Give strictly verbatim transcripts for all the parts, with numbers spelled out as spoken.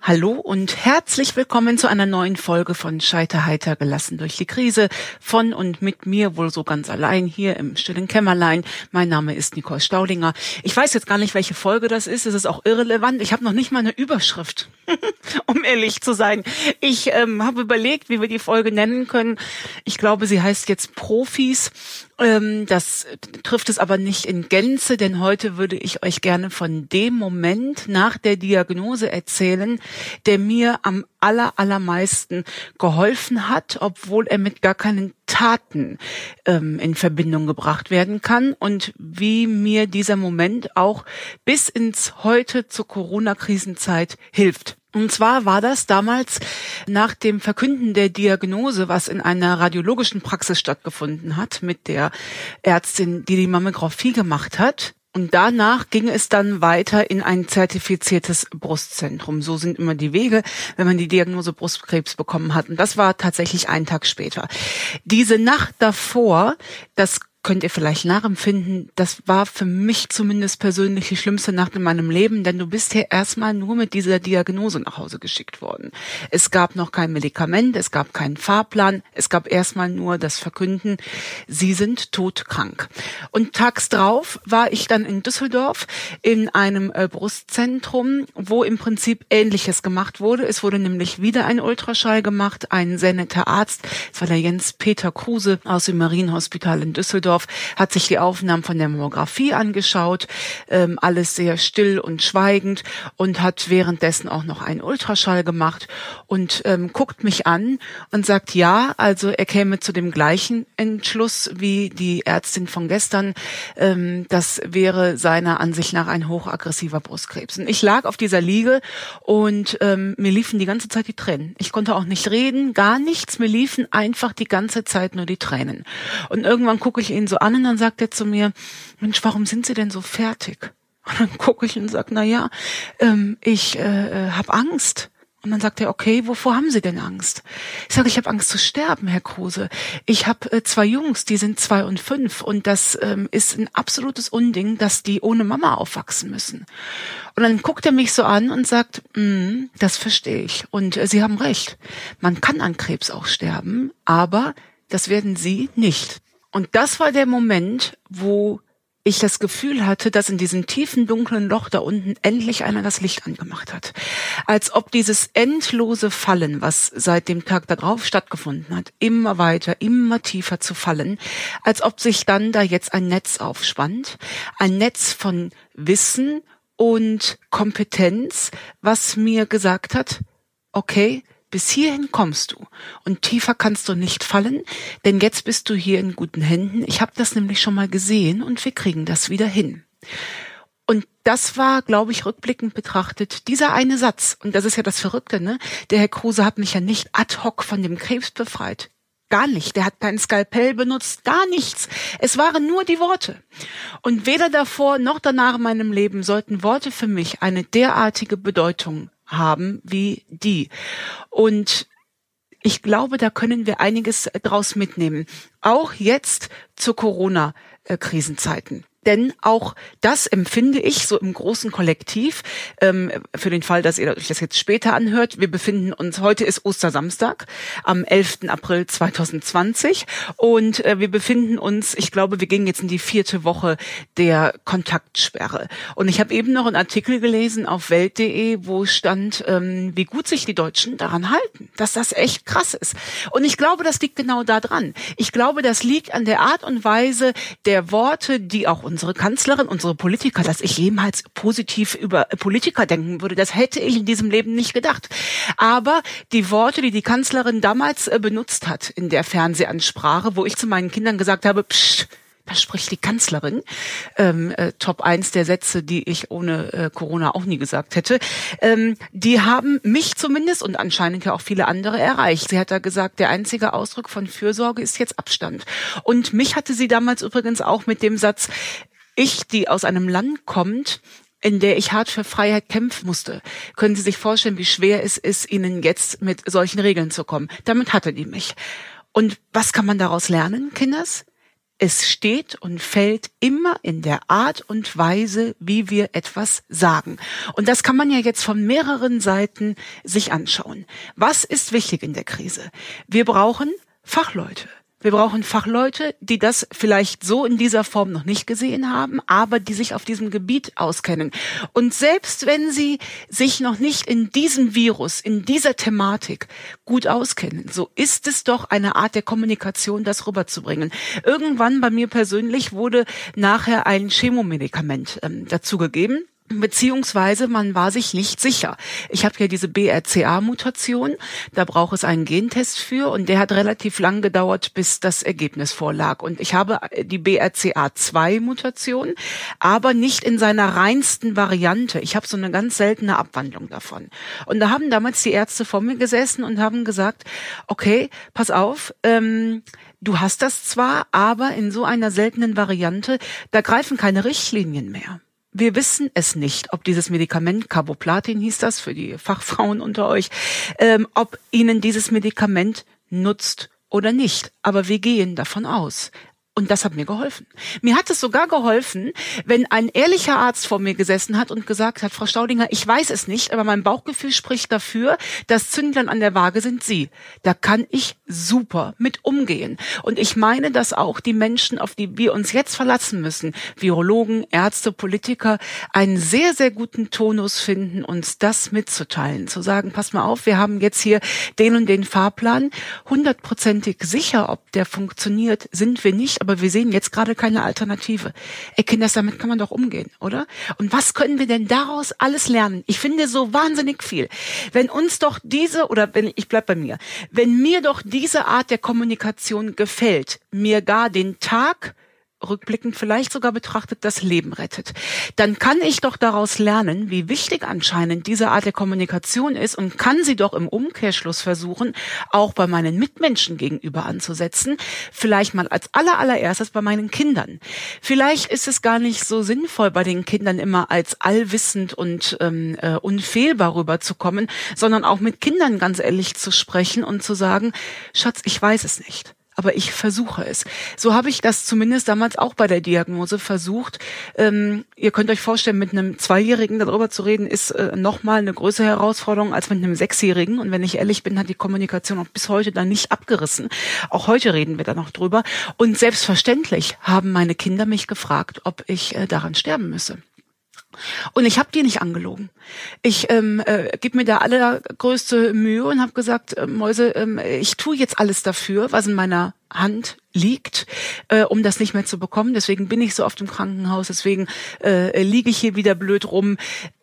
Hallo und herzlich willkommen zu einer neuen Folge von Scheiterheiter gelassen durch die Krise. Von und mit mir, wohl so ganz allein hier im stillen Kämmerlein. Mein Name ist Nicole Staudinger. Ich weiß jetzt gar nicht, welche Folge das ist. Es ist auch irrelevant. Ich habe noch nicht mal eine Überschrift, um ehrlich zu sein. Ich ähm, habe überlegt, wie wir die Folge nennen können. Ich glaube, sie heißt jetzt Profis. Ähm, das trifft es aber nicht in Gänze, denn heute würde ich euch gerne von dem Moment nach der Diagnose erzählen, der mir am aller, allermeisten geholfen hat, obwohl er mit gar keinen Taten ähm, in Verbindung gebracht werden kann, und wie mir dieser Moment auch bis ins Heute zur Corona-Krisenzeit hilft. Und zwar war das damals nach dem Verkünden der Diagnose, was in einer radiologischen Praxis stattgefunden hat, mit der Ärztin, die die Mammographie gemacht hat. Und danach ging es dann weiter in ein zertifiziertes Brustzentrum. So sind immer die Wege, wenn man die Diagnose Brustkrebs bekommen hat. Und das war tatsächlich einen Tag später. Diese Nacht davor, das könnt ihr vielleicht nachempfinden, das war für mich zumindest persönlich die schlimmste Nacht in meinem Leben, denn du bist hier erstmal nur mit dieser Diagnose nach Hause geschickt worden. Es gab noch kein Medikament, es gab keinen Fahrplan, es gab erstmal nur das Verkünden, Sie sind todkrank. Und tags drauf war ich dann in Düsseldorf in einem äh, Brustzentrum, wo im Prinzip Ähnliches gemacht wurde. Es wurde nämlich wieder ein Ultraschall gemacht, ein sehr netter Arzt, es war der Jens-Peter Kruse aus dem Marienhospital in Düsseldorf, hat sich die Aufnahmen von der Mammographie angeschaut, ähm, alles sehr still und schweigend, und hat währenddessen auch noch einen Ultraschall gemacht und ähm, guckt mich an und sagt, ja, also er käme zu dem gleichen Entschluss wie die Ärztin von gestern, ähm, das wäre seiner Ansicht nach ein hochaggressiver Brustkrebs. Und ich lag auf dieser Liege und ähm, mir liefen die ganze Zeit die Tränen. Ich konnte auch nicht reden, gar nichts, mir liefen einfach die ganze Zeit nur die Tränen. Und irgendwann gucke ich ihn so an und dann sagt er zu mir, Mensch, warum sind Sie denn so fertig? Und dann gucke ich und sage, na ja, ähm, ich äh, habe Angst. Und dann sagt er, okay, wovor haben Sie denn Angst? Ich sage, ich habe Angst zu sterben, Herr Kruse. Ich habe äh, zwei Jungs, die sind zwei und fünf, und das ähm, ist ein absolutes Unding, dass die ohne Mama aufwachsen müssen. Und dann guckt er mich so an und sagt, mm, das verstehe ich. Und äh, Sie haben recht, man kann an Krebs auch sterben, aber das werden Sie nicht. Und das war der Moment, wo ich das Gefühl hatte, dass in diesem tiefen, dunklen Loch da unten endlich einer das Licht angemacht hat. Als ob dieses endlose Fallen, was seit dem Tag darauf stattgefunden hat, immer weiter, immer tiefer zu fallen, als ob sich dann da jetzt ein Netz aufspannt, ein Netz von Wissen und Kompetenz, was mir gesagt hat, okay, bis hierhin kommst du und tiefer kannst du nicht fallen, denn jetzt bist du hier in guten Händen. Ich habe das nämlich schon mal gesehen und wir kriegen das wieder hin. Und das war, glaube ich, rückblickend betrachtet, dieser eine Satz. Und das ist ja das Verrückte, ne? Der Herr Kruse hat mich ja nicht ad hoc von dem Krebs befreit. Gar nicht. Der hat kein Skalpell benutzt, gar nichts. Es waren nur die Worte. Und weder davor noch danach in meinem Leben sollten Worte für mich eine derartige Bedeutung haben wie die. Und ich glaube, da können wir einiges draus mitnehmen. Auch jetzt zu Corona-Krisenzeiten. Denn auch das empfinde ich so im großen Kollektiv, ähm, für den Fall, dass ihr euch das jetzt später anhört. Wir befinden uns, heute ist Ostersamstag, am elften April zweitausendzwanzig, und äh, wir befinden uns, ich glaube, wir gehen jetzt in die vierte Woche der Kontaktsperre. Und ich habe eben noch einen Artikel gelesen auf welt punkt de, wo stand, ähm, wie gut sich die Deutschen daran halten, dass das echt krass ist. Und ich glaube, das liegt genau da dran. Ich glaube, das liegt an der Art und Weise der Worte, die auch unsere Kanzlerin, unsere Politiker, dass ich jemals positiv über Politiker denken würde, das hätte ich in diesem Leben nicht gedacht. Aber die Worte, die die Kanzlerin damals äh, benutzt hat in der Fernsehansprache, wo ich zu meinen Kindern gesagt habe, psst, da spricht die Kanzlerin, ähm, äh, Top eins der Sätze, die ich ohne äh, Corona auch nie gesagt hätte, ähm, die haben mich zumindest und anscheinend ja auch viele andere erreicht. Sie hat da gesagt, der einzige Ausdruck von Fürsorge ist jetzt Abstand. Und mich hatte sie damals übrigens auch mit dem Satz, ich, die aus einem Land kommt, in der ich hart für Freiheit kämpfen musste. Können Sie sich vorstellen, wie schwer es ist, Ihnen jetzt mit solchen Regeln zu kommen? Damit hatte die mich. Und was kann man daraus lernen, Kinders? Es steht und fällt immer in der Art und Weise, wie wir etwas sagen. Und das kann man ja jetzt von mehreren Seiten sich anschauen. Was ist wichtig in der Krise? Wir brauchen Fachleute. Wir brauchen Fachleute, die das vielleicht so in dieser Form noch nicht gesehen haben, aber die sich auf diesem Gebiet auskennen. Und selbst wenn sie sich noch nicht in diesem Virus, in dieser Thematik gut auskennen, so ist es doch eine Art der Kommunikation, das rüberzubringen. Irgendwann bei mir persönlich wurde nachher ein Chemomedikament ähm, dazugegeben. Beziehungsweise man war sich nicht sicher. Ich habe ja diese B R C A-Mutation, da braucht es einen Gentest für und der hat relativ lang gedauert, bis das Ergebnis vorlag. Und ich habe die B R C A zwei Mutation, aber nicht in seiner reinsten Variante. Ich habe so eine ganz seltene Abwandlung davon. Und da haben damals die Ärzte vor mir gesessen und haben gesagt, okay, pass auf, ähm, du hast das zwar, aber in so einer seltenen Variante, da greifen keine Richtlinien mehr. Wir wissen es nicht, ob dieses Medikament, Carboplatin hieß das für die Fachfrauen unter euch, ähm, ob Ihnen dieses Medikament nutzt oder nicht. Aber wir gehen davon aus. Und das hat mir geholfen. Mir hat es sogar geholfen, wenn ein ehrlicher Arzt vor mir gesessen hat und gesagt hat, Frau Staudinger, ich weiß es nicht, aber mein Bauchgefühl spricht dafür, das Zünglein an der Waage sind Sie. Da kann ich super mit umgehen. Und ich meine, dass auch die Menschen, auf die wir uns jetzt verlassen müssen, Virologen, Ärzte, Politiker, einen sehr, sehr guten Tonus finden, uns das mitzuteilen. Zu sagen, pass mal auf, wir haben jetzt hier den und den Fahrplan. Hundertprozentig sicher, ob der funktioniert, sind wir nicht. Aber wir sehen jetzt gerade keine Alternative. Ey, Kinders, damit kann man doch umgehen, oder? Und was können wir denn daraus alles lernen? Ich finde so wahnsinnig viel. Wenn uns doch diese, oder wenn, ich bleib bei mir, wenn mir doch diese Art der Kommunikation gefällt, mir gar den Tag rückblickend vielleicht sogar betrachtet, das Leben rettet, dann kann ich doch daraus lernen, wie wichtig anscheinend diese Art der Kommunikation ist und kann sie doch im Umkehrschluss versuchen, auch bei meinen Mitmenschen gegenüber anzusetzen, vielleicht mal als aller allererstes bei meinen Kindern. Vielleicht ist es gar nicht so sinnvoll, bei den Kindern immer als allwissend und ähm, äh, unfehlbar rüberzukommen, sondern auch mit Kindern ganz ehrlich zu sprechen und zu sagen, Schatz, ich weiß es nicht. Aber ich versuche es. So habe ich das zumindest damals auch bei der Diagnose versucht. Ähm, ihr könnt euch vorstellen, mit einem Zweijährigen darüber zu reden, ist äh, nochmal eine größere Herausforderung als mit einem Sechsjährigen. Und wenn ich ehrlich bin, hat die Kommunikation auch bis heute dann nicht abgerissen. Auch heute reden wir da noch drüber. Und selbstverständlich haben meine Kinder mich gefragt, ob ich äh, daran sterben müsse. Und ich habe die nicht angelogen. Ich ähm, äh, gebe mir da allergrößte Mühe und habe gesagt, äh, Mäuse, äh, ich tue jetzt alles dafür, was in meiner Hand liegt, äh, um das nicht mehr zu bekommen. Deswegen bin ich so oft im Krankenhaus, deswegen äh, liege ich hier wieder blöd rum.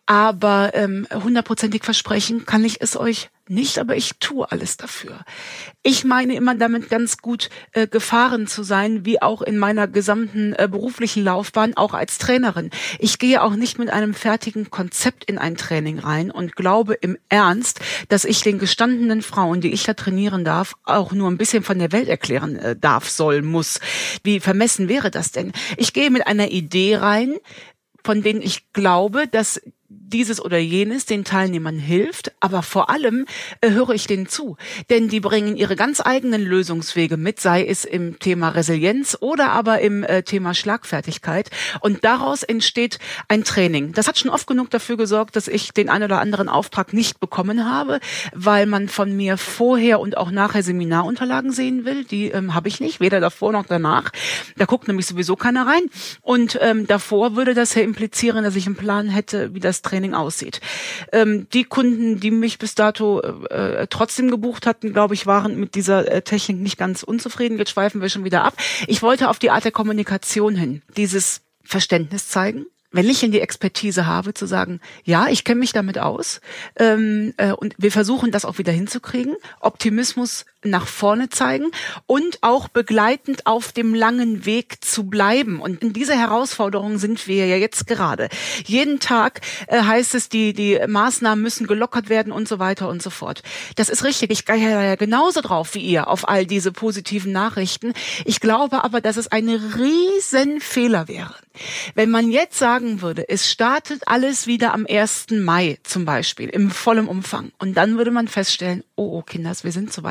Aber ähm, hundertprozentig versprechen kann ich es euch nicht, aber ich tue alles dafür. Ich meine immer damit ganz gut äh, gefahren zu sein, wie auch in meiner gesamten äh, beruflichen Laufbahn, auch als Trainerin. Ich gehe auch nicht mit einem fertigen Konzept in ein Training rein und glaube im Ernst, dass ich den gestandenen Frauen, die ich da trainieren darf, auch nur ein bisschen von der Welt erklären äh, darf, soll, muss. Wie vermessen wäre das denn? Ich gehe mit einer Idee rein, von denen ich glaube, dass dieses oder jenes den Teilnehmern hilft, aber vor allem äh, höre ich denen zu, denn die bringen ihre ganz eigenen Lösungswege mit, sei es im Thema Resilienz oder aber im äh, Thema Schlagfertigkeit, und daraus entsteht ein Training. Das hat schon oft genug dafür gesorgt, dass ich den einen oder anderen Auftrag nicht bekommen habe, weil man von mir vorher und auch nachher Seminarunterlagen sehen will, die ähm, habe ich nicht, weder davor noch danach, da guckt nämlich sowieso keiner rein, und ähm, davor würde das ja implizieren, dass ich einen Plan hätte, wie das Training aussieht. Ähm, die Kunden, die mich bis dato äh, trotzdem gebucht hatten, glaube ich, waren mit dieser äh, Technik nicht ganz unzufrieden. Jetzt schweifen wir schon wieder ab. Ich wollte auf die Art der Kommunikation hin, dieses Verständnis zeigen, wenn ich in die Expertise habe, zu sagen, ja, ich kenne mich damit aus, ähm, äh, und wir versuchen das auch wieder hinzukriegen, Optimismus nach vorne zeigen und auch begleitend auf dem langen Weg zu bleiben. Und in dieser Herausforderung sind wir ja jetzt gerade. Jeden Tag äh, heißt es, die die Maßnahmen müssen gelockert werden und so weiter und so fort. Das ist richtig. Ich gehe ja genauso drauf wie ihr auf all diese positiven Nachrichten. Ich glaube aber, dass es ein riesen Fehler wäre, wenn man jetzt sagen würde, es startet alles wieder am ersten Mai zum Beispiel, im vollen Umfang. Und dann würde man feststellen, oh, oh Kinders, wir sind zu weit gerudert.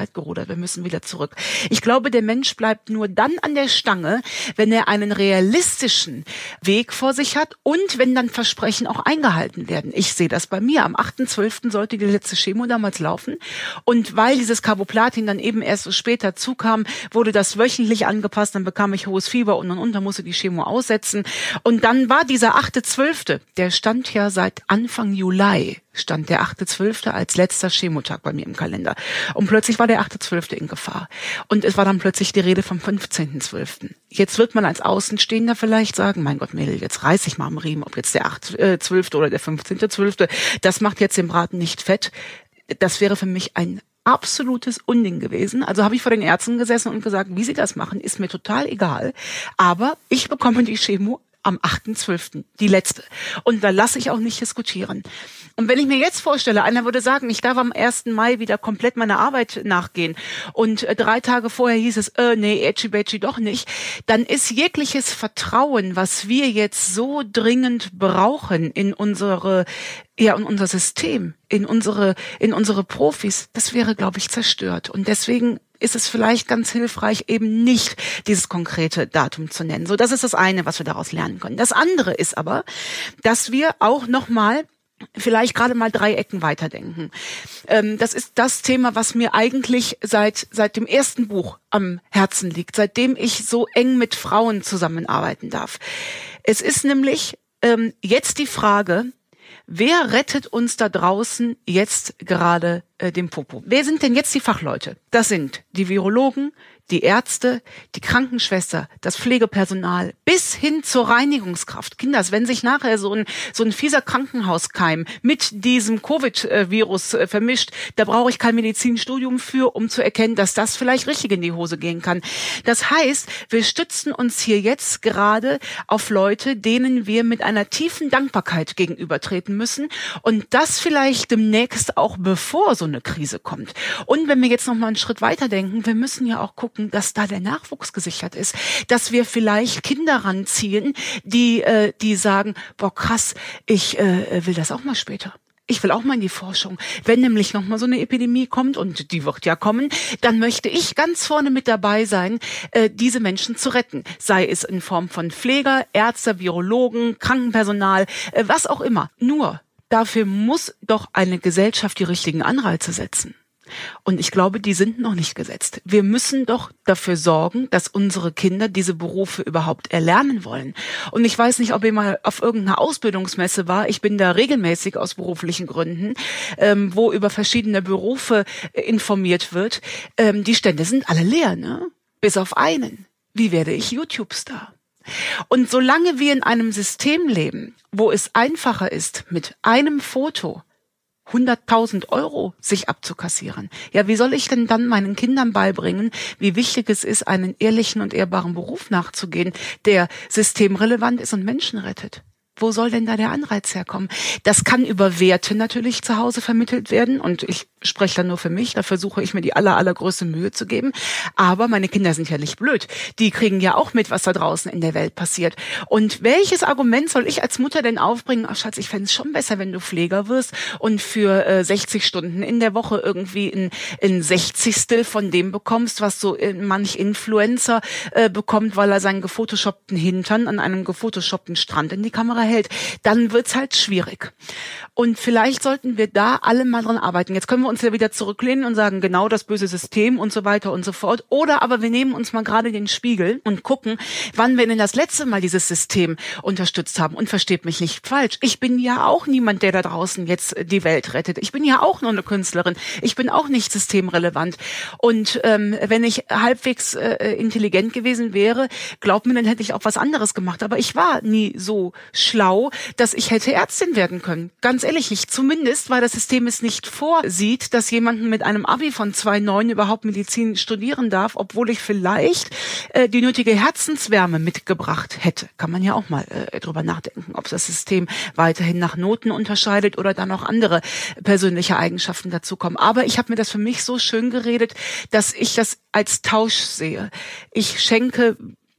oder wir müssen wieder zurück. Ich glaube, der Mensch bleibt nur dann an der Stange, wenn er einen realistischen Weg vor sich hat und wenn dann Versprechen auch eingehalten werden. Ich sehe das bei mir. Am achten zwölften sollte die letzte Chemo damals laufen und weil dieses Carboplatin dann eben erst so später zukam, wurde das wöchentlich angepasst, dann bekam ich hohes Fieber und und und, dann musste die Chemo aussetzen und dann war dieser achte zwölfte, der stand ja seit Anfang Juli, stand der achte zwölfte als letzter Chemotag bei mir im Kalender. Und plötzlich war der achte zwölfte in Gefahr. Und es war dann plötzlich die Rede vom fünfzehnten zwölften Jetzt wird man als Außenstehender vielleicht sagen, mein Gott, Mädel, jetzt reiß ich mal am Riemen, ob jetzt der achte zwölfte oder der fünfzehnte zwölfte Das macht jetzt den Braten nicht fett. Das wäre für mich ein absolutes Unding gewesen. Also habe ich vor den Ärzten gesessen und gesagt, wie sie das machen, ist mir total egal. Aber ich bekomme die Chemo am achten zwölften die letzte. Und da lasse ich auch nicht diskutieren. Und wenn ich mir jetzt vorstelle, einer würde sagen, ich darf am ersten Mai wieder komplett meiner Arbeit nachgehen und äh, drei Tage vorher hieß es, äh, nee, Edgy Badgy doch nicht, dann ist jegliches Vertrauen, was wir jetzt so dringend brauchen in unsere, ja, in unser System, in unsere, in unsere Profis, das wäre, glaube ich, zerstört. Und deswegen ist es vielleicht ganz hilfreich, eben nicht dieses konkrete Datum zu nennen. So, das ist das eine, was wir daraus lernen können. Das andere ist aber, dass wir auch nochmal vielleicht gerade mal drei Ecken weiterdenken. Ähm, das ist das Thema, was mir eigentlich seit seit dem ersten Buch am Herzen liegt, seitdem ich so eng mit Frauen zusammenarbeiten darf. Es ist nämlich ähm, jetzt die Frage, wer rettet uns da draußen jetzt gerade äh, den Popo? Wer sind denn jetzt die Fachleute? Das sind die Virologen, die Ärzte, die Krankenschwester, das Pflegepersonal, bis hin zur Reinigungskraft. Kinders, wenn sich nachher so ein, so ein fieser Krankenhauskeim mit diesem Covid-Virus äh, vermischt, da brauche ich kein Medizinstudium für, um zu erkennen, dass das vielleicht richtig in die Hose gehen kann. Das heißt, wir stützen uns hier jetzt gerade auf Leute, denen wir mit einer tiefen Dankbarkeit gegenübertreten müssen und das vielleicht demnächst auch bevor so eine Krise kommt. Und wenn wir jetzt noch mal einen Schritt weiter denken, wir müssen ja auch gucken, dass da der Nachwuchs gesichert ist, dass wir vielleicht Kinder ranziehen, die äh, die sagen, boah krass, ich äh, will das auch mal später. Ich will auch mal in die Forschung. Wenn nämlich noch mal so eine Epidemie kommt, und die wird ja kommen, dann möchte ich ganz vorne mit dabei sein, äh, diese Menschen zu retten. Sei es in Form von Pfleger, Ärzte, Virologen, Krankenpersonal, äh, was auch immer. Nur, dafür muss doch eine Gesellschaft die richtigen Anreize setzen. Und ich glaube, die sind noch nicht gesetzt. Wir müssen doch dafür sorgen, dass unsere Kinder diese Berufe überhaupt erlernen wollen. Und ich weiß nicht, ob ihr mal auf irgendeiner Ausbildungsmesse war. Ich bin da regelmäßig aus beruflichen Gründen, ähm, wo über verschiedene Berufe äh, informiert wird. Ähm, die Stände sind alle leer, ne? Bis auf einen. Wie werde ich YouTube-Star? Und solange wir in einem System leben, wo es einfacher ist, mit einem Foto hunderttausend Euro sich abzukassieren. Ja, wie soll ich denn dann meinen Kindern beibringen, wie wichtig es ist, einen ehrlichen und ehrbaren Beruf nachzugehen, der systemrelevant ist und Menschen rettet? Wo soll denn da der Anreiz herkommen? Das kann über Werte natürlich zu Hause vermittelt werden und ich spreche da nur für mich, da versuche ich mir die aller, allergrößte Mühe zu geben. Aber meine Kinder sind ja nicht blöd. Die kriegen ja auch mit, was da draußen in der Welt passiert. Und welches Argument soll ich als Mutter denn aufbringen? Ach Schatz, ich fände es schon besser, wenn du Pfleger wirst und für äh, sechzig Stunden in der Woche irgendwie ein, ein Sechzigstel von dem bekommst, was so äh, manch Influencer äh, bekommt, weil er seinen gefotoshoppten Hintern an einem gefotoshoppten Strand in die Kamera hält. Dann wird's halt schwierig. Und vielleicht sollten wir da alle mal dran arbeiten. Jetzt können wir uns ja wieder zurücklehnen und sagen, genau das böse System und so weiter und so fort. Oder aber wir nehmen uns mal gerade den Spiegel und gucken, wann wir denn das letzte Mal dieses System unterstützt haben. Und versteht mich nicht falsch. Ich bin ja auch niemand, der da draußen jetzt die Welt rettet. Ich bin ja auch nur eine Künstlerin. Ich bin auch nicht systemrelevant. Und ähm, wenn ich halbwegs äh, intelligent gewesen wäre, glaubt mir, dann hätte ich auch was anderes gemacht. Aber ich war nie so schlau, dass ich hätte Ärztin werden können. Ganz ehrlich nicht. Zumindest, weil das System es nicht vorsieht, dass jemanden mit einem Abi von zwei Komma neun überhaupt Medizin studieren darf, obwohl ich vielleicht äh, die nötige Herzenswärme mitgebracht hätte. Kann man ja auch mal äh, drüber nachdenken, ob das System weiterhin nach Noten unterscheidet oder da noch andere persönliche Eigenschaften dazukommen. Aber ich habe mir das für mich so schön geredet, dass ich das als Tausch sehe. Ich schenke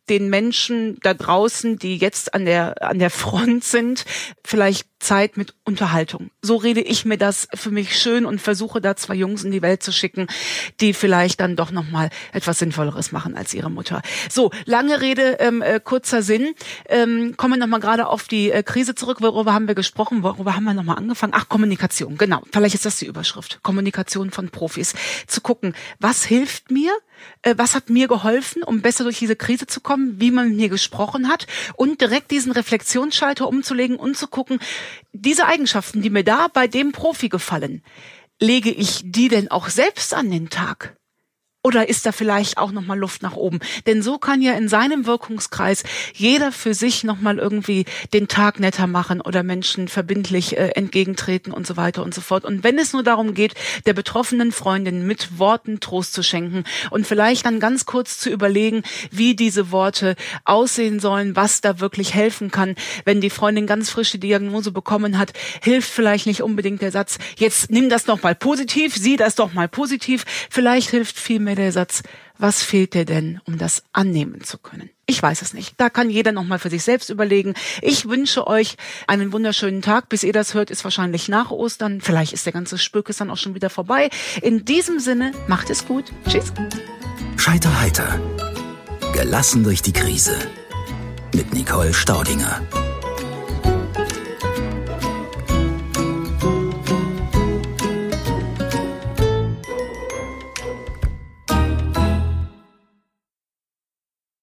den Menschen da draußen, die jetzt an der an der Front sind, vielleicht Zeit mit Unterhaltung. So rede ich mir das für mich schön und versuche da zwei Jungs in die Welt zu schicken, die vielleicht dann doch noch mal etwas Sinnvolleres machen als ihre Mutter. So, lange Rede, ähm, äh, kurzer Sinn. Ähm, kommen wir noch mal gerade auf die äh, Krise zurück. Worüber haben wir gesprochen? Worüber haben wir noch mal angefangen? Ach, Kommunikation, genau. Vielleicht ist das die Überschrift. Kommunikation von Profis. Zu gucken, was hilft mir? Was hat mir geholfen, um besser durch diese Krise zu kommen, wie man mit mir gesprochen hat und direkt diesen Reflexionsschalter umzulegen und zu gucken, diese Eigenschaften, die mir da bei dem Profi gefallen, lege ich die denn auch selbst an den Tag? Oder ist da vielleicht auch nochmal Luft nach oben? Denn so kann ja in seinem Wirkungskreis jeder für sich nochmal irgendwie den Tag netter machen oder Menschen verbindlich äh, entgegentreten und so weiter und so fort. Und wenn es nur darum geht, der betroffenen Freundin mit Worten Trost zu schenken und vielleicht dann ganz kurz zu überlegen, wie diese Worte aussehen sollen, was da wirklich helfen kann. Wenn die Freundin ganz frische Diagnose bekommen hat, hilft vielleicht nicht unbedingt der Satz, jetzt nimm das doch mal positiv, sieh das doch mal positiv. Vielleicht hilft vielmehr der Satz, was fehlt dir denn, um das annehmen zu können? Ich weiß es nicht. Da kann jeder nochmal für sich selbst überlegen. Ich wünsche euch einen wunderschönen Tag. Bis ihr das hört, ist wahrscheinlich nach Ostern. Vielleicht ist der ganze Spökes dann auch schon wieder vorbei. In diesem Sinne, macht es gut. Tschüss. Scheiter heiter. Gelassen durch die Krise. Mit Nicole Staudinger.